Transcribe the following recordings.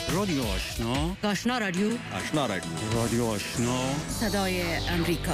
رادیو آشنا، آشنا رادیو، آشنا رادیو، رادیو آشنا، صدای امریکا.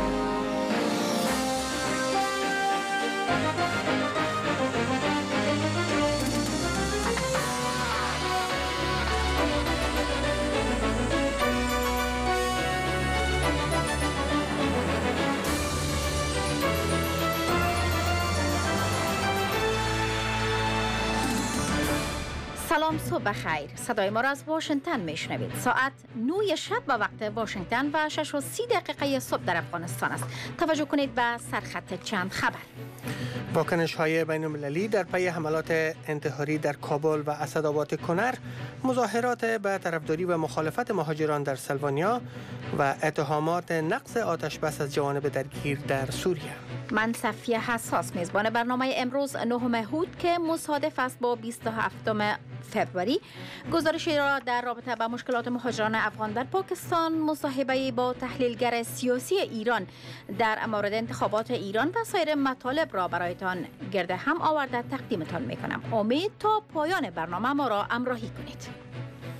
سلام، صبح خیر. صدای ما را از واشنگتن میشنوید. ساعت 9 شب به وقت واشنگتن و 6:30 صبح در افغانستان است. توجه کنید به سرخط چند خبر. واکنش‌های بین‌المللی در پی حملات انتحاری در کابل و اسدآباد کنر، مظاهرات به طرفداری و مخالفت مهاجران در سلوانیا و اتهامات نقض آتش‌بس از جانب درگیر در سوریه. من صفیه حساس میزبان برنامه امروز 9 هود که مصادف است با 27 فوریه گزارشی را در رابطه با مشکلات مهاجران افغان در پاکستان، مصاحبه با تحلیلگر سیاسی ایران در مورد انتخابات ایران و سایر مطالب را برایتان گرد هم آورده تقدیمتان میکنم. امید تا پایان برنامه ما را همراهی کنید.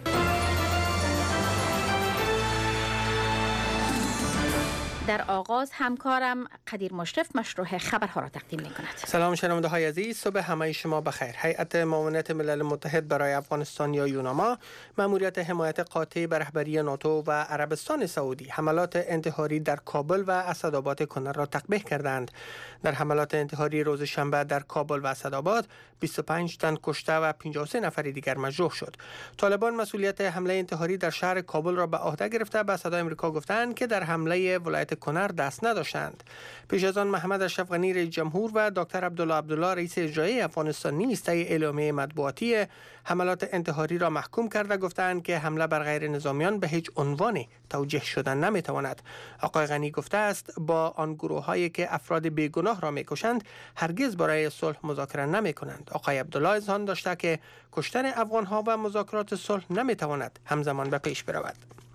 در آغاز همکارم قدیر مشرف مشروع خبرها را تقدیم می کند. سلام شنونده های عزیز، صبح همه شما بخیر. هیئت معاونت ملل متحد برای افغانستان یا یوناما مأموریت حمایت قاطع به رهبری ناتو و عربستان سعودی حملات انتحاری در کابل و اسدآباد کنر را تقبیح کردند. در حملات انتحاری روز شنبه در کابل و اسدآباد 25 تن کشته و 53 نفر دیگر مجروح شد. طالبان مسئولیت حمله انتحاری در شهر کابل را به عهده گرفته به صدای آمریکا گفتند که در حمله ولایت کنر دست نداشتند. پیش از آن محمد اشرف غنی رئیس جمهور و دکتر عبدالله رئیس اجرایی افغانستان نیز طی اعلامیه مطبوعاتی حملات انتحاری را محکوم کرده گفتند که حمله بر غیر نظامیان به هیچ عنوان توجیه شدن نمیتواند. آقای غنی گفته است با آن گروه‌هایی که افراد بیگناه را میکشند هرگز برای صلح مذاکره نمیکنند. آقای عبدالله اذعان داشته که کشتن افغان‌ها و مذاکرات صلح نمیتواند همزمان به پیش برود.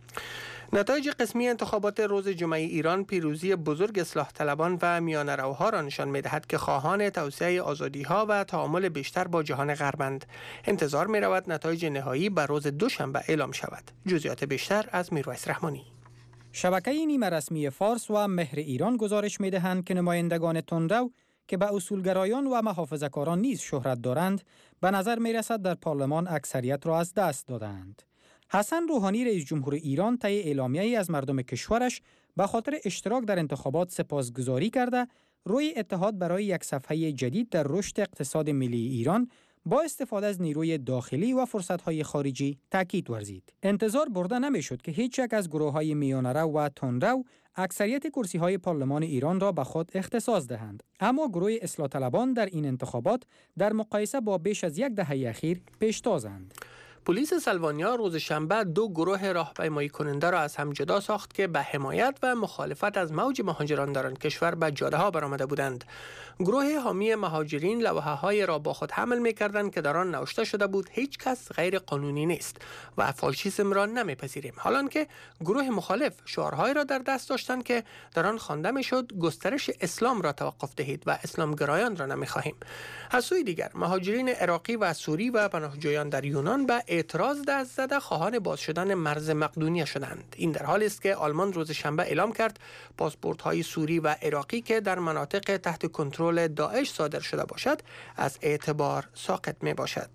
نتایج قسمی انتخابات روز جمعه ایران پیروزی بزرگ اصلاح طلبان و میانه‌روها را نشان می‌دهد که خواهان توسعه آزادی‌ها و تعامل بیشتر با جهان غربند. انتظار می‌رود نتایج نهایی بر روز دوشنبه اعلام شود. جزئیات بیشتر از میرویس رحمانی. شبکه نیمه رسمی فارس و مهر ایران گزارش می‌دهند که نمایندگان تندرو که به اصولگرایان و محافظه‌کاران نیز شهرت دارند، به نظر می‌رسد در پارلمان اکثریت را از دست دادند. حسن روحانی رئیس جمهور ایران طی اعلامیه‌ای از مردم کشورش به خاطر اشتراک در انتخابات سپاسگزاری کرده، روی اتحاد برای یک صفحه جدید در رشد اقتصاد ملی ایران با استفاده از نیروی داخلی و فرصت‌های خارجی تاکید ورزید. انتظار برده نمی‌شد که هیچ یک از گروه‌های میانه‌رو و تندرو اکثریت کرسی‌های پارلمان ایران را به خود اختصاص دهند، اما گروه اصلاح طلبان در این انتخابات در مقایسه با بیش از یک دهه اخیر پیشتازند. پلیس سلوانیا روز شنبه 2 گروه راهپیمایی کننده را از هم جدا ساخت که به حمایت و مخالفت از موج مهاجران در آن کشور به جاده‌ها برآمده بودند. گروه حامی مهاجرین لوحه‌های را با خود حمل می‌کردند که در آن نوشته شده بود هیچ کس غیر قانونی نیست و فاشیسم را نمی‌پذیریم، حالانکه گروه مخالف شعارهایی را در دست داشتند که در آن خوانده می‌شد گسترش اسلام را توقف دهید و اسلامگرایان را نمی‌خواهیم. از سوی دیگر مهاجرین عراقی و سوری و پناهجویان در یونان به اعتراض دست زده خواهان باز شدن مرز مقدونیه شدند. این در حالی است که آلمان روز شنبه اعلام کرد پاسپورت‌های سوری و عراقی که در مناطق تحت کنترل داعش صادر شده باشد از اعتبار ساقط می باشد.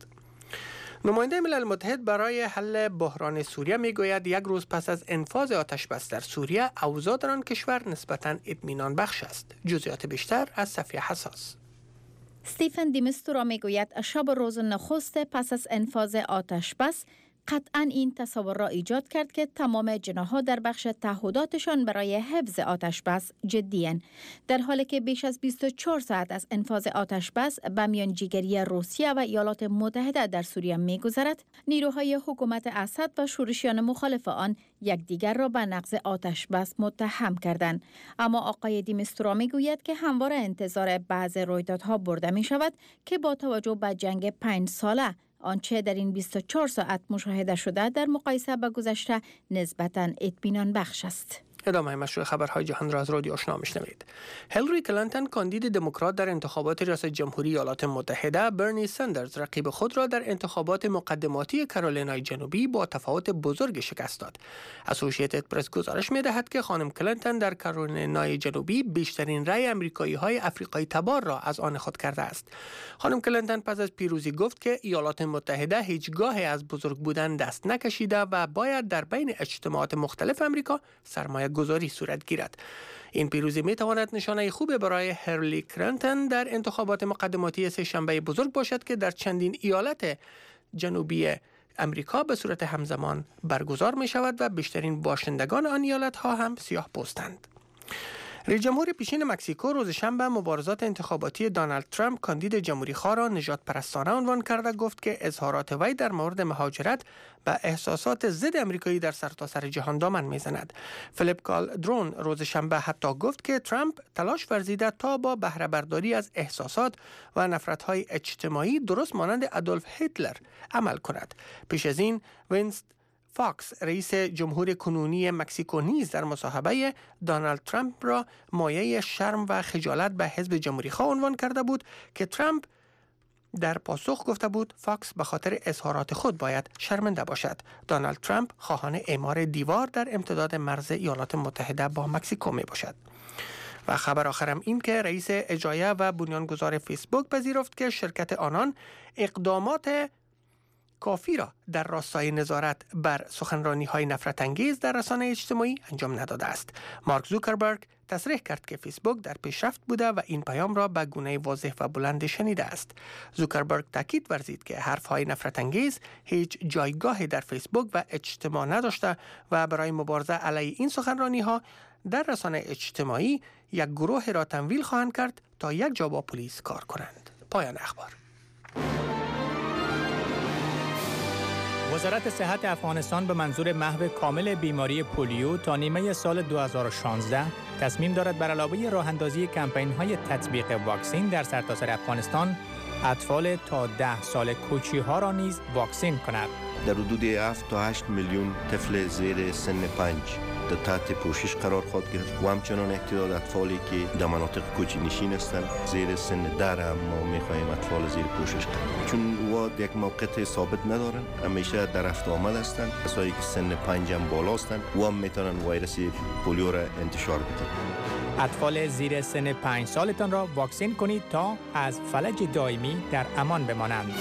نماینده ملل متحد برای حل بحران سوریه میگوید یک روز پس از انفاذ آتش‌بس در سوریه اوضاع در آن کشور نسبتاً اطمینان بخش است. جزئیات بیشتر از صفیه حساس. استیفن دی میستورا میگوید شب روز نخست پس از انفاذ آتش بس قطعاً این تصور را ایجاد کرد که تمام جناح‌ها در بخش تعهداتشان برای حفظ آتش بس جدی‌اند، در حالی که بیش از 24 ساعت از انفاذ آتش بس به میانجیگری روسیه و ایالات متحده در سوریه می‌گذرد. نیروهای حکومت اسد و شورشیان مخالف آن یکدیگر را به نقض آتش بس متهم کردند. اما آقای دی میستورا میگوید که همواره انتظار بعض رویدادها برده می‌شود که با توجه به جنگ 5 ساله آنچه در این 24 ساعت مشاهده شده در مقایسه با گذشته نسبتاً اطمینان بخش است. ادامه مشروع خبرهای جهان را از رادیو آشنا میشنوید. هیلاری کلینتون کاندید دموکرات در انتخابات ریاست جمهوری ایالات متحده، برنی سندرز رقیب خود را در انتخابات مقدماتی کارولینای جنوبی با تفاوت بزرگ شکست داد. اسوسییتد پرس گزارش می‌دهد که خانم کلینتون در کارولینای جنوبی بیشترین رأی آمریکایی‌های افریقایی تبار را از آن خود کرده است. خانم کلینتون پس از پیروزی گفت که ایالات متحده هیچگاه از بزرگ بودن دست نکشیده و باید در بین اجتماعات مختلف آمریکا سرمایه گذاری صورت گیرد. این پیروزی می تواند نشانه خوبی برای هیلاری کلینتون در انتخابات مقدماتی سه‌شنبه بزرگ باشد که در چندین ایالت جنوبی امریکا به صورت همزمان برگزار می شود و بیشترین باشندگان آن ایالت ها هم سیاه پوستند. رئیس جمهور پیشین مکزیکو روز شنبه مبارزات انتخاباتی دونالد ترامپ کاندید جمهوری‌خواه را نژاد پرستانه عنوان کرده، گفت که اظهارات وی در مورد مهاجرت و احساسات ضد آمریکایی در سرتاسر جهان دامن میزند. فیلیپ کالدرون روز شنبه حتی گفت که ترامپ تلاش ورزیده تا با بهره برداری از احساسات و نفرت‌های اجتماعی درست مانند ادولف هیتلر عمل کند. پیش از این وینست فاکس رئیس جمهور کنونی مکزیکو نیز در مصاحبه دونالد ترامپ را مایه شرم و خجالت به حزب جمهوری‌خواه عنوان کرده بود که ترامپ در پاسخ گفته بود فاکس به خاطر اظهارات خود باید شرمنده باشد. دونالد ترامپ خواهان اعمار دیوار در امتداد مرز ایالات متحده با مکزیکو می باشد. و خبر آخرم این که رئیس اجرایی و بنیانگذار فیسبوک پذیرفت که شرکت آنان اقدامات کافی را در راستای نظارت بر سخنرانی‌های نفرت انگیز در رسانه اجتماعی انجام نداده است. مارک زوکربرگ تصریح کرد که فیسبوک در پیشرفت بوده و این پیام را به گونه واضح و بلند شنیده است. زوکربرگ تاکید ورزید که حرف‌های نفرت انگیز هیچ جایگاهی در فیسبوک و اجتماع نداشته و برای مبارزه علیه این سخنرانی‌ها در رسانه اجتماعی یک گروه را تمویل خواهند کرد تا یک جا با پلیس کار کنند. پایان اخبار. وزارت صحت افغانستان به منظور محو کامل بیماری پولیو تا نیمه سال 2016 تصمیم دارد بر علاوه راه‌اندازی کمپین‌های تطبیق واکسین در سرتاسر افغانستان، اطفال تا 10 سال کوچی‌ها را نیز واکسین کند. در حدود 7 تا 8 میلیون طفل زیر سن 5 در تحت پوشش قرار خواهد گرفت و همچنان تعداد اطفالی که در مناطق کوچ‌نشین هستند زیر سن 10 هم ما می‌خواهیم اطفال زیر پوشش قرار، چون او یک موقعیت ثابت ندارن، همیشه در رفت آمد هستند. کسایی که سن 5 هم بالا هستند و هم میتونن ویروس پولیو را انتشار بدن. اطفال زیر سن 5 سالتان را واکسین کنید تا از فلج دائمی در امان بمانند.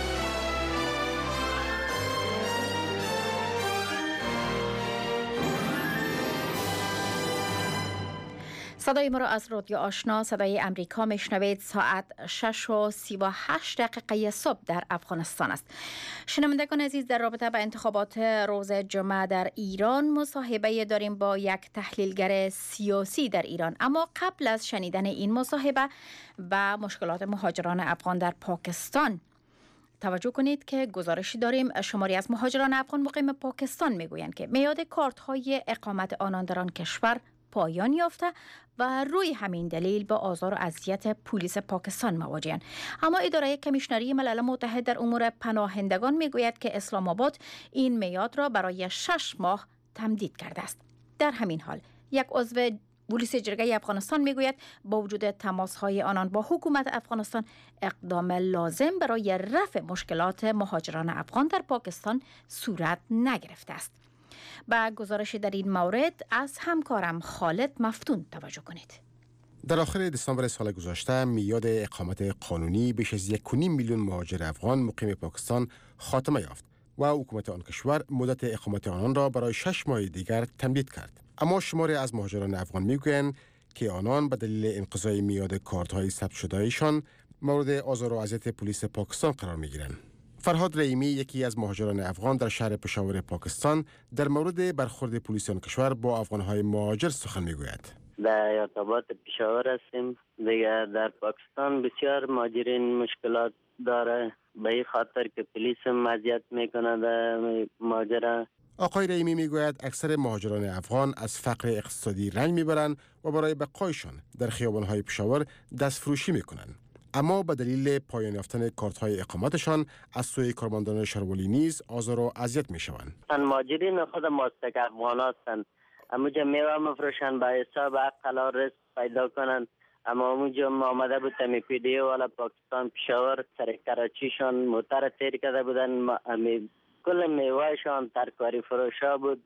صدای ما را از رادیو آشنا صدای امریکا میشنوید. ساعت 6:38 صبح در افغانستان است. شنوندگان عزیز، در رابطه با انتخابات روز جمعه در ایران مصاحبه داریم با یک تحلیلگر سیاسی در ایران. اما قبل از شنیدن این مصاحبه و مشکلات مهاجران افغان در پاکستان، توجه کنید که گزارشی داریم شماری از مهاجران افغان مقیم پاکستان میگویند که میعاد کارت‌های اقامت آنان در آن کشور پایان یافته و روی همین دلیل با آزار و اذیت پلیس پاکستان مواجه‌اند. اما اداره کمیشنری ملل متحد در امور پناهندگان میگوید که اسلام آباد این میعاد را برای 6 ماه تمدید کرده است. در همین حال یک عضو پلیس جرگه افغانستان میگوید با وجود تماس‌های آنان با حکومت افغانستان، اقدام لازم برای رفع مشکلات مهاجران افغان در پاکستان صورت نگرفته است. با گزارش در این مورد از همکارم خالد مفتون توجه کنید. در آخر دسامبر سال گذشته میعاد اقامت قانونی بیش از 1.5 میلیون مهاجر افغان مقیم پاکستان خاتمه یافت و حکومت آن کشور مدت اقامت آنان را برای 6 ماه دیگر تمدید کرد. اما شماری از مهاجران افغان میگویند که آنان به دلیل انقضای میعاد کارت‌های ثبت شده‌شان مورد آزار و اذیت پلیس پاکستان قرار می‌گیرند. فرهاد رحیمی، یکی از مهاجران افغان در شهر پشاور پاکستان، در مورد برخورد پلیس آن کشور با افغان‌های مهاجر سخن می‌گوید. در ایالت پشاور هستیم. دیگر در پاکستان بسیار مهاجرین مشکلات داره، به این خاطر که پلیس اذیت میکنه در مهاجران. آقای رحیمی میگوید اکثر مهاجران افغان از فقر اقتصادی رنج میبرند و برای بقایشان در خیابان‌های پشاور دستفروشی میکنند. اما به دلیل پایان یافتن کارت‌های اقامتشان از سوی کارمندان شهرولی نیز آزار و اذیت میشوند. مهاجرین خود مستحق افغان هستند. اموجا میوه مفروشن به حساب حق رزق پیدا کنن. اما اونجا آمده بود تمی پی دی والا پاکستان پشاور سر کراچیشان موتر تیر کرده بودن. کل میوهشان ترکاری فروشا بود،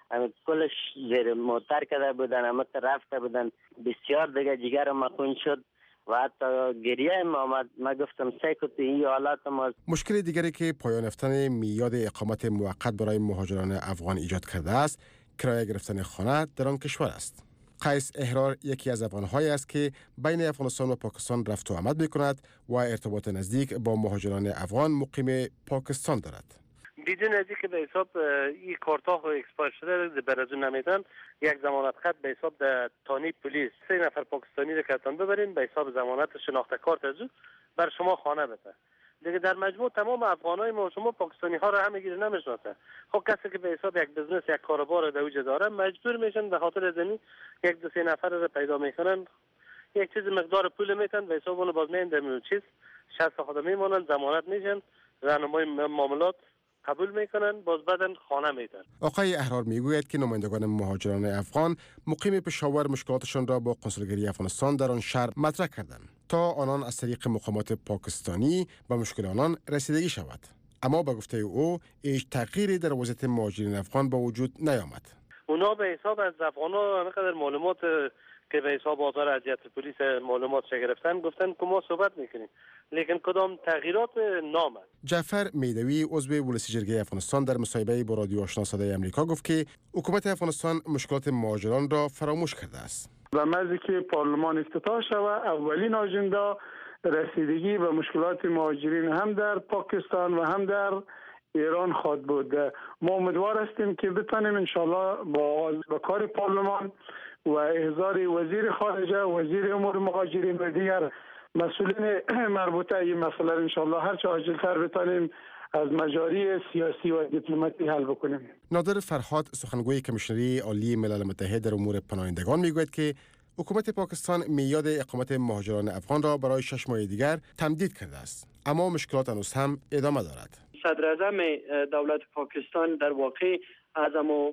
کلش زیر موتر کرده بودن، اما رفته بودن. بسیار دیگه جگر ما خون شد و حتی گریه ما آمد. ما گفتم سیکوتی این حالات ما. مشکل دیگری که پایان یافتن میاد اقامت موقت برای مهاجران افغان ایجاد کرده است، کرایه گرفتن خانه در آن کشور است. قیس احرار یکی از افغان‌هایی است که بین افغانستان و پاکستان رفت و آمد می‌کند و ارتباط نزدیک با مهاجران افغان مقیم پاکستان دارد. بدون از اینکه به حساب این کارتا ها اکسپایر شده برازون نمیدن، یک ضمانت خط به حساب در تانی پلیس 3 نفر پاکستانی رو کتان ببرین به حساب ضمانت شناخته کارت از بر شما خانه بده. دیگه در مجموع تمام افغانای ما شما پاکستانی ها رو همگی نمیشناسه. خب کسی که به حساب یک بزنس یک کاروبار دوجه داره مجبور میشن به خاطر زنی یک دو سه نفر رو پیدا میکنن، یک چیز مقدار پول میتن به حساب اون باز میندن چیز 60 خدا میمونن، ضمانت میشن، راهنمای معاملات قبول میکنن، باز بعدن خانه میدن. آقای احرار میگوید که نمایندگان مهاجران افغان مقیم پشاور مشکلاتشان را با کنسولگری افغانستان در آن شهر مطرح کردند تا آنان از طریق مقامات پاکستانی به مشکل آنان رسیدگی شود. اما به گفته او هیچ تغییری در وضعیت مهاجرین افغان به وجود نیامد. اونا به حساب از افغانا همینقدر معلومات که به حساب آزار اذیت پلیس معلومات گرفتن گفتن که ما صحبت میکنیم، لیکن کدام تغییرات نامد. جعفر میدوی عضو ولسی جرگه افغانستان در مصاحبه با رادیو آشنا صدای آمریکا گفت که حکومت افغانستان مشکلات مهاجران را فراموش کرده است. و مزی که پارلمان افتتاح شود اولین آژاندا رسیدگی به مشکلات مهاجرین هم در پاکستان و هم در ایران خواهد بود. ما امیدوار هستیم که بتانیم انشالله با کار پارلمان و احضار وزیر خارجه، وزیر امور مهاجرین و دیگر مسئولین مربوطه این مسئله انشالله هر چه عاجل‌تر بتانیم از مجاری سیاسی و دیپلماتی حل بکنیم. نادر فرهاد سخنگوی کمیشنری عالی ملل متحد در امور پناهندگان میگوید که حکومت پاکستان میاد اقامت مهاجران افغان را برای 6 ماه دیگر تمدید کرده است، اما مشکلات هنوز هم ادامه دارد. صدر اعظم دولت پاکستان در واقع از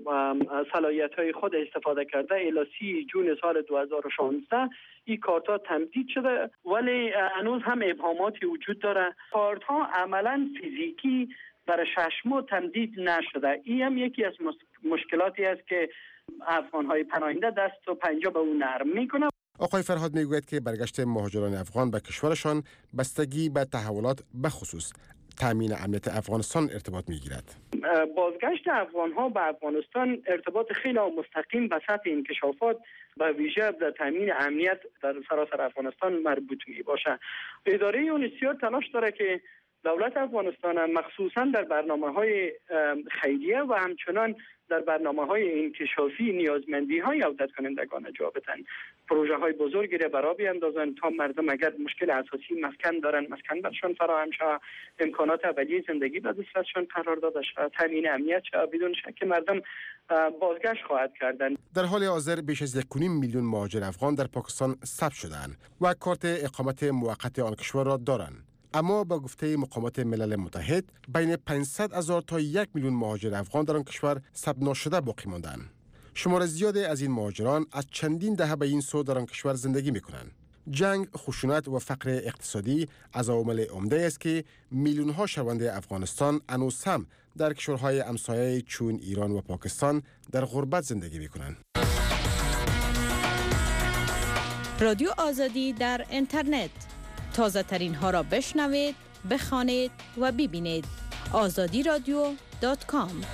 صلاحیت‌های خود استفاده کرده الی 30 جون سال 2016 این کارت‌ها تمدید شده، ولی هنوز هم ابهاماتی وجود داره. کارت‌ها عملاً فیزیکی برای 6 ماه تمدید نشده. این هم یکی از مشکلاتی است که افغان‌های پناهنده دست و پنجه به اون نرم می‌کنه. آقای فرهاد میگوید که برگشت مهاجران افغان به کشورشان بستگی به تحولات بخصوص تامین امنیت افغانستان ارتباط میگیرد. بازگشت افغان‌ها به افغانستان ارتباط خیلی مستقیم به سطح انکشافات و ویژه در تامین امنیت در سراسر افغانستان مربوط می باشه. اداره یونیسیار تلاش داره که دولت افغانستان مخصوصا در برنامه‌های خیریه و همچنان در برنامه‌های انکشافی نیازمندی‌های عودت کنندگان جا بدن. پروژه‌های بزرگی را برای بیاندازن تا مردم اگر مشکل اساسی مسکن دارن مسکن برشان فراهم شود، امکانات اولیه زندگی به دسترسشان قرار داده شود، تامین امنیت شود. بدون شک مردم بازگشت خواهد کردن. در حال حاضر بیش از 1.5 میلیون مهاجر افغان در پاکستان ثبت شدند و کارت اقامت موقت آن کشور را دارند. اما با گفته مقامات ملل متحد بین 500,000 تا 1 میلیون مهاجر افغان در آن کشور ثبت نشده باقی ماندند. شمار زیادی از این مهاجران از چندین دهه به این سو در آن کشور زندگی می‌کنند. جنگ، خشونت و فقر اقتصادی از عوامل عمده است که میلیون‌ها شهروند افغانستان هنوز هم در کشورهای همسایه چون ایران و پاکستان در غربت زندگی می‌کنند. رادیو آزادی در اینترنت تازه ترین ها را بشنوید، بخوانید و ببینید. azadiradio.com.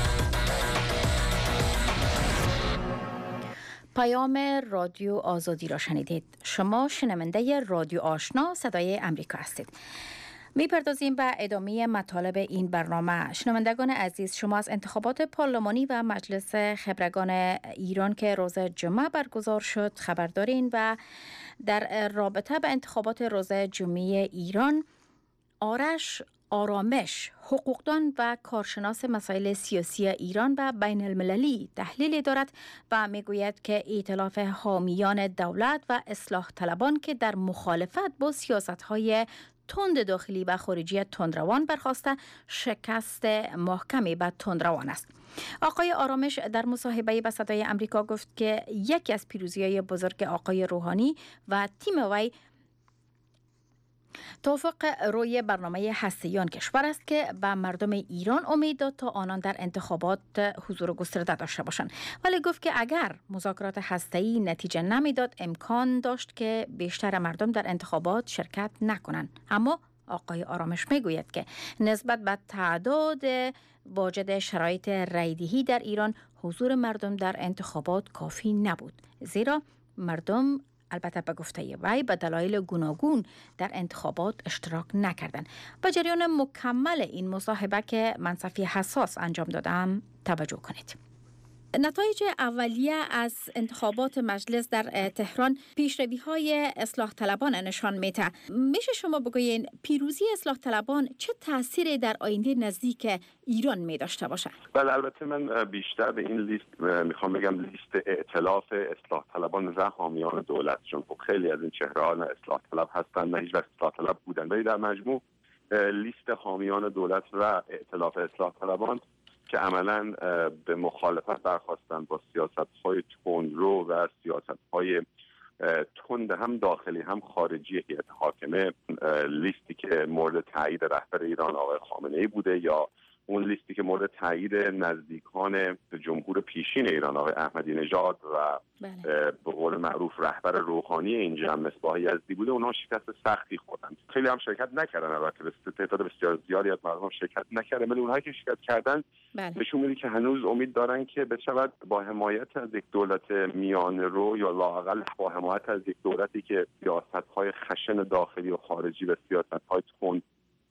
پیام رادیو آزادی را شنیدید. شما شنونده رادیو آشنا صدای امریکا هستید. میپردازیم به ادامه مطالب این برنامه. شنوندگان عزیز، شما از انتخابات پارلمانی و مجلس خبرگان ایران که روز جمعه برگزار شد خبر دارین و در رابطه به انتخابات روز جمعه ایران آرش آرامش، حقوقدان و کارشناس مسائل سیاسی ایران و بین المللی تحلیل دارد و میگوید که ائتلاف حامیان دولت و اصلاح طلبان که در مخالفت با سیاست‌های تند داخلی و خارجی تندروان برخواسته شکست محکمی به تندروان است. آقای آرامش در مصاحبه با صدای امریکا گفت که یکی از پیروزی‌های بزرگ آقای روحانی و تیم وی توافق روی برنامه هسته‌ای آن کشور است که به مردم ایران امید داد تا آنان در انتخابات حضور گسترده داشته باشند، ولی گفت که اگر مذاکرات هسته‌ای نتیجه نمیداد امکان داشت که بیشتر مردم در انتخابات شرکت نکنند. اما آقای آرامش میگوید که نسبت به تعداد واجد شرایط رایدهی در ایران حضور مردم در انتخابات کافی نبود، زیرا مردم البته به گفته وی به دلایل گوناگون در انتخابات اشتراک نکردند. به جریان مکمل این مصاحبه که من صفی حساس انجام دادم توجه کنید. نتایج اولیه از انتخابات مجلس در تهران پیشروی‌های اصلاح طلبان نشان میده. میشه شما بگوین پیروزی اصلاح طلبان چه تأثیری در آینده نزدیک ایران می داشته باشه؟ بله، البته من بیشتر به این لیست میخوام بگم لیست ائتلاف اصلاح طلبان و حامیان دولت، چون خیلی از این چهره‌ها نه اصلاح طلب هستند نه هیچ وقت اصلاح طلب بودن، ولی در مجموع لیست حامیان دولت و ائتلاف اصلاح طلبان که عملاً به مخالفت برخواستن با سیاست‌های تندرو و سیاست‌های تند هم داخلی هم خارجی هیئت حاکمه، لیستی که مورد تایید رهبر ایران آقای خامنه‌ای بوده یا اون لیستی که مورد تایید نزدیکان جمهور پیشین ایران آقای احمدی نژاد و به قول معروف رهبر روحانی این جمع مصباح یزدی بوده، اونها شکست سختی خوردن. خیلی هم شرکت نکردن، البته تعداد بسیار زیادی از مردم شرکت نکردن، ولی اونهایی که شرکت کردن نشون میده که هنوز امید دارن که بشود با حمایت از یک دولت میانه رو یا لااقل با حمایت از یک دولتی که سیاست‌های خشن داخلی و خارجی و سیاست‌های تند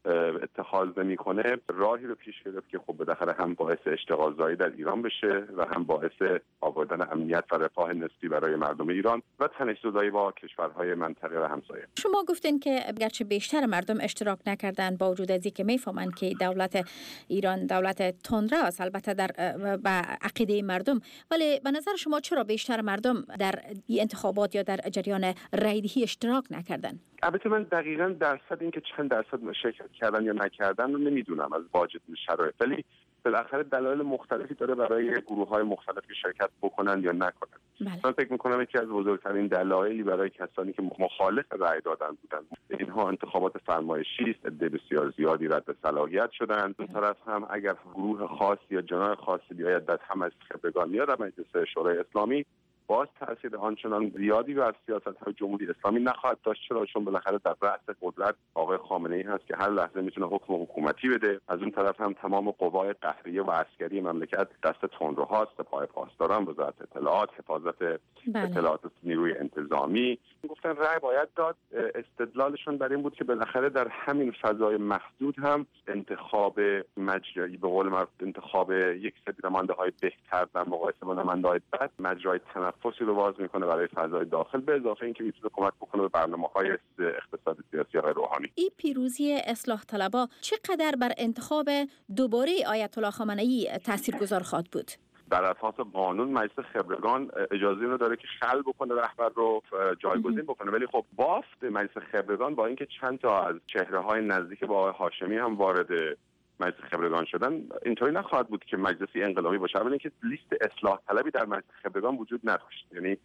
اتخاذ نمی‌کنه راهی رو پیش گرفت که خب بالاخره هم باعث اشتغالزایی در ایران بشه و هم باعث آوردن امنیت و رفاه نسبی برای مردم ایران و تنش‌زدایی با کشورهای منطقه و همسایه. شما گفتین که گرچه بیشتر مردم اشتراک نکردن با وجود از اینکه میفهمن که دولت ایران دولت تندرو است البته در با عقیده مردم، ولی به نظر شما چرا بیشتر مردم در این انتخابات یا در جریان رایدهی اشتراک نکردن؟ البته من دقیقاً درصد اینکه چند درصد شرکت کردن یا نکردن رو نمیدونم از واجد شرایط، ولی بالاخره دلایل مختلفی داره برای گروه‌های مختلف که شرکت بکنن یا نکنن. من فکر می‌کنم یکی از بزرگترین دلایلی برای کسانی که مخالف رأی دادن بودن اینها انتخابات فرمایشی است، عده بسیار زیادی رد صلاحیت شدن. دو طرف هم اگر گروه خاص یا جناح خاصی بیاید در هم از خبرگان یا در مجلس شورای اسلامی باز تاثیر آنچنان زیادی بر سیاست‌های جمهوری اسلامی نخواهد داشت، چون بالاخره در رأس قدرت آقای خامنه‌ای هست که هر لحظه میتونه حکم حکومتی بده. از اون طرف هم تمام قوای قهریه و عسکری مملکت دست تندروهاست، سپاه پاسداران، وزارت اطلاعات، حفاظت اطلاعات نیروی انتظامی. گفتن رأی باید داد. استدلالشون بر این بود که بالاخره در همین فضای محدود هم انتخاب مجرایی به قول معروف انتخاب یک سری نماینده‌های بهتر در مقایسه با نماینده‌های بد مجرای تنفسی رو باز میکنه برای فضای داخل، به اضافه اینکه میتونه کمک بکنه به برنامه‌های اقتصاد سیاسی آقای روحانی. این پیروزی اصلاح طلبها چقدر بر انتخاب دوباره آیت الله خامنه‌ای تاثیرگذار خواهد بود؟ بر اساس قانون مجلس خبرگان اجازه اینو داره که خلع بکنه رهبر رو جایگزین بکنه، ولی خب بافت مجلس خبرگان با اینکه چند تا از چهره‌های نزدیک با آقای هاشمی هم وارد مجلس خبرگان شدن، اینطوری نخواهد بود که مجلسی انقلابی باشه، ولی اینکه لیست اصلاح طلبی در مجلس خبرگان وجود نداشت. یعنی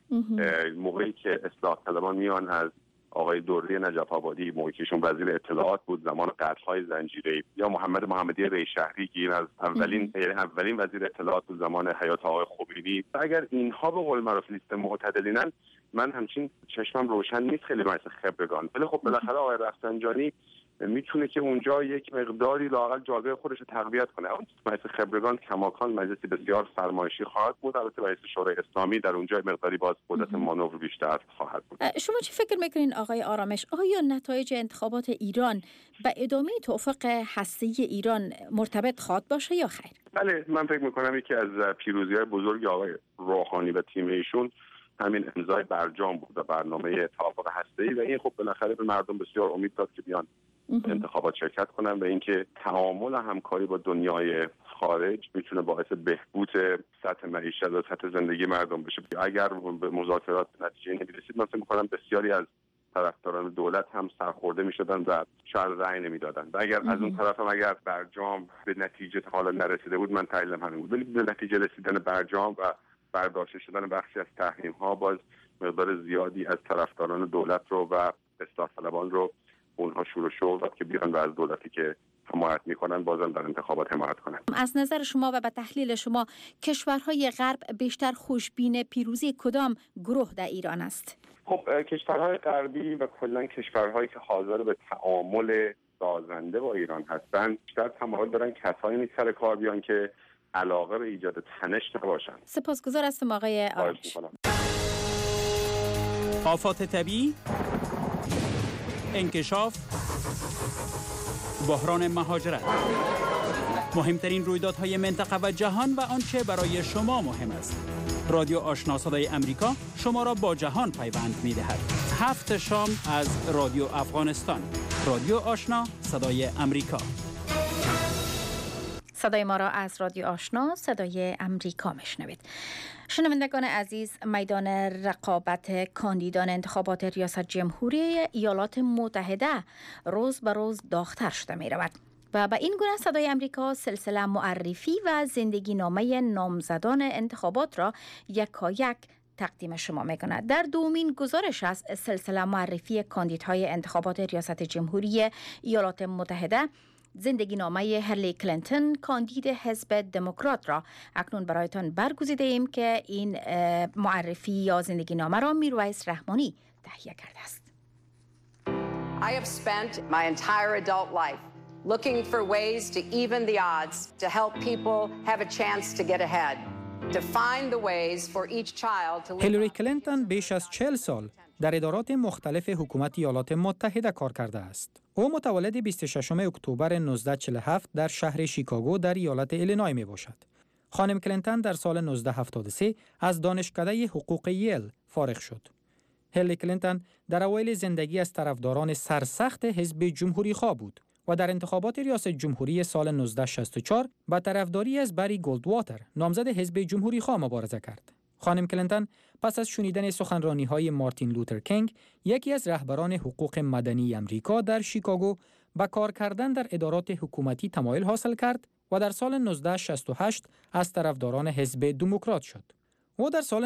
موقعی که اصلاح طلبان میان از آقای دوری نجف آبادی، موقعی که ایشون وزیر اطلاعات بود زمان قتل‌های زنجیره‌ای، یا محمد محمدی ریشهری که از اولین وزیر اطلاعات بود زمان حیات آقای خمینی، اگر اینها به قول معروف لیست معتدلینن، من همچین چشمم روشن نیست خیلی مجلس خبرگان. ولی خب بالاخره آقای رفسنجانی میتونه که اونجا یک مقداری لااقل جایگاه خودش رو تقویت کنه. اون مجلس خبرگان کماکان مجلسی بسیار فرمایشی خواهد بود، البته مجلس شورای اسلامی در اونجا مقداری باز قدرت مانور بیشتر خواهد بود. شما چه فکر میکنین آقای آرامش؟ آیا نتایج انتخابات ایران به ادامه توافق هسته‌ای ایران مرتبط خواهد باشه یا خیر؟ بله، من فکر میکنم یکی از پیروزی‌های بزرگ آقای روحانی و تیم ایشون همین امضای برجام بود و برنامه توافق هسته‌ای، و این خب بالاخره به مردم بسیار امید داد که بیان انتخابات شرکت کنن و اینکه تعامل همکاری با دنیای خارج میتونه باعث بهبود سطح معیشت و سطح زندگی مردم بشه. اگر به مذاکرات نتیجه نمیرسید، من فکر می‌کنم بسیاری از طرفداران دولت هم سرخورده می‌شدن و شاید رأی نمی‌دادن. و اگر از اون طرف هم اگر برجام به نتیجه حالا نرسیده بود، من تحلیلم همین بود، ولی به نتیجه رسیدن برجام و برداشته شدن بخشی از تحریم‌ها باز مقدار زیادی از طرفداران دولت رو و اصلاح طلبان رو اونها شور داد که بیان و از دولتی که حمایت میکنن بازم در انتخابات حمایت کنن. از نظر شما و به تحلیل شما کشورهای غرب بیشتر خوشبین پیروزی کدام گروه در ایران است؟ خب کشورهای غربی و کلا کشورهایی که حاضر به تعامل سازنده با ایران هستن بیشتر تمایل دارن کسانی سر کار بیان که علاقه به ایجاد تنش نباشن. سپاسگزار هستم آقای آرش. آفات طبیعی، انکشاف، بحران مهاجرت، مهمترین رویدادهای منطقه و جهان و آنچه برای شما مهم است. رادیو آشنا صدای امریکا شما را با جهان پیوند می‌دهد. 7 شام از رادیو افغانستان. رادیو آشنا صدای امریکا. صدای ما را از رادیو آشنا صدای امریکا میشنوید. شنوندگان عزیز، میدان رقابت کاندیدان انتخابات ریاست جمهوری ایالات متحده روز به روز داغ‌تر شده می رود و به این گونه صدای امریکا سلسله معرفی و زندگی نامه نامزدان انتخابات را یکایک تقدیم شما می کند. در دومین گزارش از سلسله معرفی کاندیدهای انتخابات ریاست جمهوری ایالات متحده، زندگی نامه هیلاری کلینتون کاندید حزب دموکرات را اکنون برایتان برگزیده ایم که این معرفی یا زندگی نامه را میرویس رحمانی تهیه کرده است. I have spent my entire adult life looking for ways to even the odds to help people have a chance to get ahead. To find the ways for each child to هیلاری کلینتون بیش از 40 سال در ادارات مختلف حکومت ایالات متحده کار کرده است. او متولد 26 اکتبر 1947 در شهر شیکاگو در ایالت ایلینای می باشد. خانم کلینتون در سال 1973 از دانشکده حقوق ییل فارغ شد. هیلاری کلینتون در اوایل زندگی از طرفداران سرسخت حزب جمهوری خواه بود و در انتخابات ریاست جمهوری سال 1964 با طرفداری از بری گولدواتر نامزد حزب جمهوری خواه مبارزه کرد. خانم کلینتون پس از شنیدن سخنرانی‌های مارتین لوتر کینگ، یکی از رهبران حقوق مدنی امریکا در شیکاگو، به کار کردن در ادارات حکومتی تمایل حاصل کرد و در سال 1968 از طرفداران حزب دموکرات شد. او در سال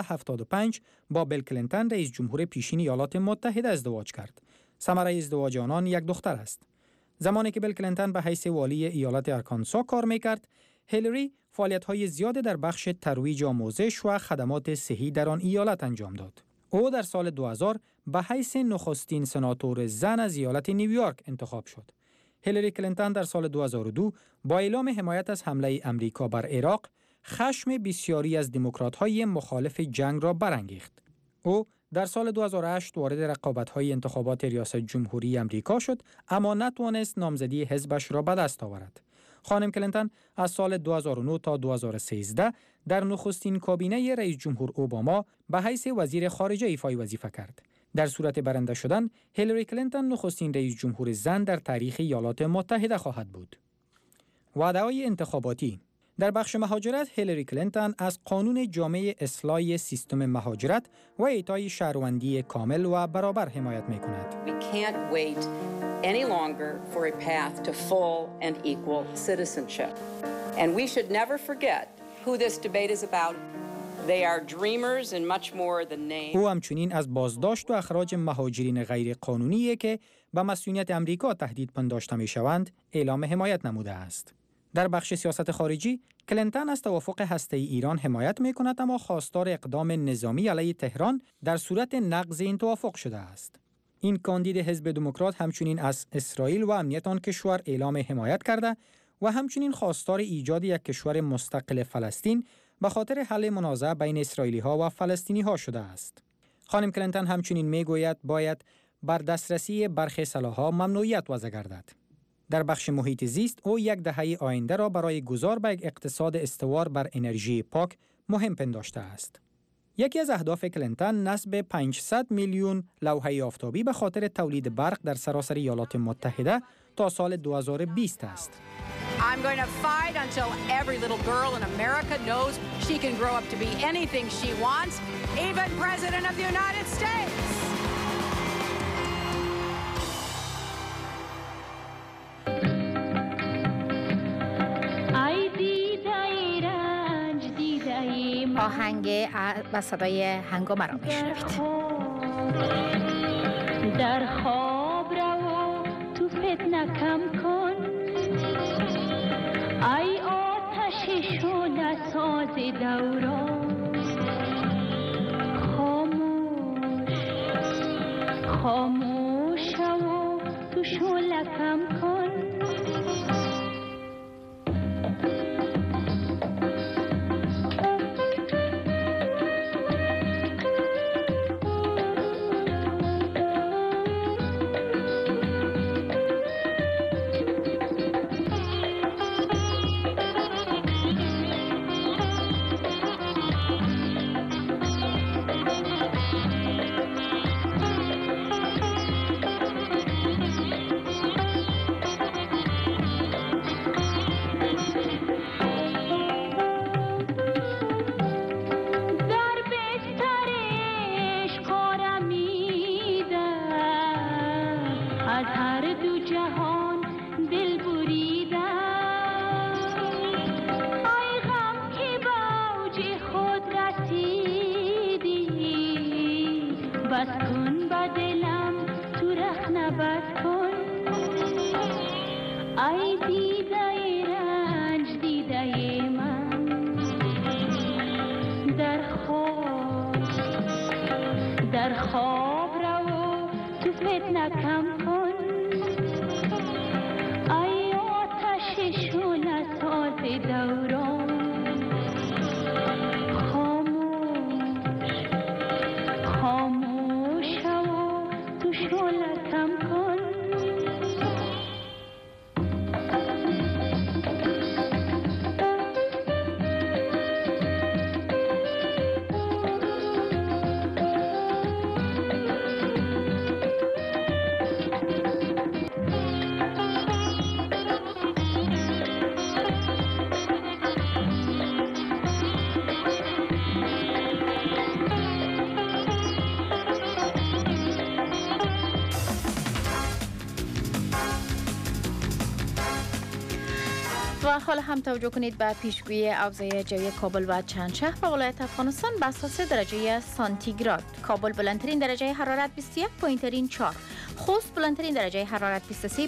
1975 با بیل کلینتون رئیس جمهور پیشین ایالات متحده ازدواج کرد. ثمره ازدواج آنان یک دختر است. زمانی که بیل کلینتون به حیث والی ایالت آرکانسا کار می‌کرد، هیلاری فعالیت‌های زیاد در بخش ترویج آموزش و خدمات صحی در آن ایالت انجام داد. او در سال 2000 به حیث نخستین سناتور زن از ایالت نیویورک انتخاب شد. هیلاری کلینتون در سال 2002 با اعلام حمایت از حمله امریکا بر عراق، خشم بسیاری از دموکرات‌های مخالف جنگ را برانگیخت. او در سال 2008 وارد رقابت‌های انتخابات ریاست جمهوری امریکا شد، اما نتوانست نامزدی حزبش را به دست آورد. خانم کلینتون از سال 2009 تا 2013 در نخستین کابینه رئیس جمهور اوباما به حیث وزیر خارجه ایفای وظیفه کرد. در صورت برنده شدن، هیلاری کلینتون نخستین رئیس جمهور زن در تاریخ ایالات متحده خواهد بود. وعده‌های انتخاباتی. در بخش مهاجرت، هیلاری کلینتون از قانون جامع اصلاح سیستم مهاجرت و اعطای شهروندی کامل و برابر حمایت می‌کند. We can't wait any longer for a path to full and equal citizenship. And we should never forget who this debate is about. They are dreamers and much more than names. او همچنین از بازداشت و اخراج مهاجرین غیر قانونی که به مسئولیت امریکا تهدید پنداشته می‌شوند اعلام حمایت نموده است. در بخش سیاست خارجی، کلینتون از توافق هسته‌ای ایران حمایت می‌کند، اما خواستار اقدام نظامی علیه تهران در صورت نقض این توافق شده است. این کاندید حزب دموکرات همچنین از اسرائیل و امنیت آن کشور اعلام حمایت کرده و همچنین خواستار ایجاد یک کشور مستقل فلسطین به خاطر حل منازعه بین اسرائیلی‌ها و فلسطینی‌ها شده است. خانم کلینتون همچنین می‌گوید باید بر دسترسی برخی سلاح‌ها ممنوعیت وضع گردد. در بخش محیط زیست، او یک دهه آینده را برای گذار به یک اقتصاد استوار بر انرژی پاک مهم پنداشته است. یکی از اهداف کلینتون نصب 500 میلیون لوحه آفتابی به خاطر تولید برق در سراسر ایالات متحده تا سال 2020 است. I'm going to fight until every little girl in America knows she can grow up to be anything she wants, even President of the United States. آهنگ و صدای هنگامه را میشنوید. در خواب رو تو فتنه کم کن، ای آتش شعله ساز دوران، خاموش شو تو شعله کم کن. و حالا هم توجه کنید به پیشگویی اوضاع جوی کابل و چند شهر و ولایت افغانستان به اساس درجه سانتیگراد. کابل بلندترین درجه حرارت 21.4، خوست بلندترین درجه حرارت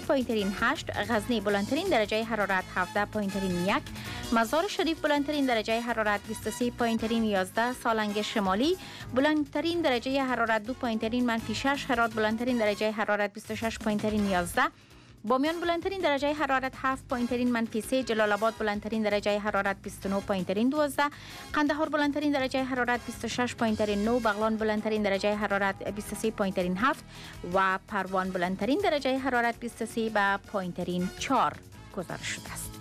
23.8، غزنی بلندترین درجه حرارت 17.1، مزار شریف بلندترین درجه حرارت 23.11، سالنگ شمالی بلندترین درجه حرارت 2.6، هرات بلندترین درجه حرارت 26.11، بامیان بلندترین درجه حرارت 7.3، جلال آباد بلندترین درجه حرارت 29.12، قندهار بلندترین درجه حرارت 26.9، بغلان بلندترین درجه حرارت 23.7 و پروان بلندترین درجه حرارت 23.4 گزارش شده است.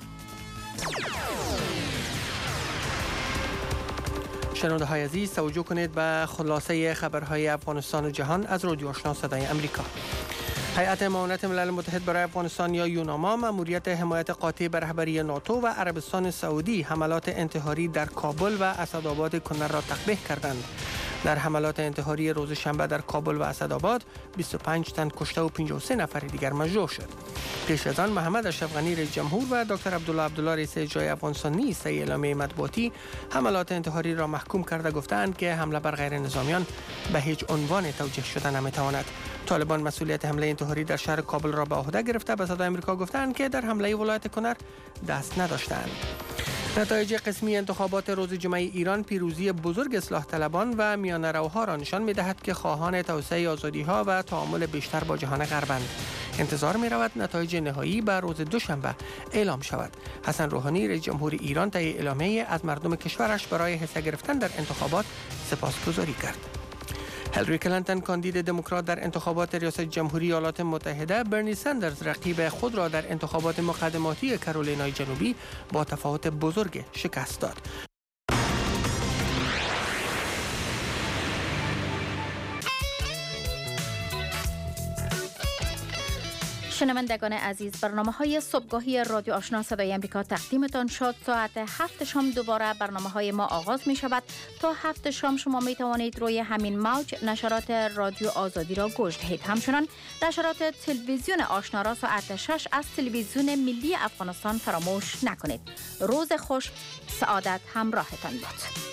شنونده های عزیز، توجه کنید به خلاصه خبرهای افغانستان و جهان از رادیو آشنا صدای امریکا. هیئت معاونت ملل متحد برای افغانستان یا یوناما مأموریت حمایت قاطع به رهبری ناتو و عربستان سعودی حملات انتحاری در کابل و اسدآباد کنر را تقبیح کردند. در حملات انتحاری روز شنبه در کابل و اسدآباد 25 تن کشته و 53 نفر دیگر مجروح شد. پیش از آن محمد اشرف غنی رئیس جمهور و دکتر عبدالله رئیس اجرایی افغانستان نیز طی اعلامیه مطبوعاتی حملات انتحاری را محکوم کرده گفتند که حمله بر غیر نظامیان به هیچ عنوان توجیه شده نمیتواند. طالبان مسئولیت حمله انتحاری در شهر کابل را به عهده گرفته به صدای آمریکا گفتند که در حمله ولایت کنر دست نداشتند. نتایج قسمی انتخابات روز جمعه ایران پیروزی بزرگ اصلاح طلبان و میانه‌روها را نشان می‌دهد که خواهان توسعه آزادی‌ها و تعامل بیشتر با جهان غربند. انتظار می‌رود نتایج نهایی به روز دوشنبه اعلام شود. حسن روحانی رئیس جمهور ایران طی اعلامیه از مردم کشورش برای حصه گرفتن در انتخابات سپاسگزاری کرد. هیلاری کلینتون کاندید دموکرات در انتخابات ریاست جمهوری ایالات متحده، برنی سندرز رقیب خود را در انتخابات مقدماتی کارولینای جنوبی با تفاوت بزرگ شکست داد. شنوندگان عزیز، برنامه‌های صبحگاهی رادیو آشنا صدای امریکا تقدیمتان شد. ساعت 7 شام دوباره برنامه‌های ما آغاز می شود. تا 7 شام شما می توانید روی همین موج نشرات رادیو آزادی را گوش دهید. همچنان نشرات تلویزیون آشنا را ساعت 6 از تلویزیون ملی افغانستان فراموش نکنید. روز خوش، سعادت همراهتان باد.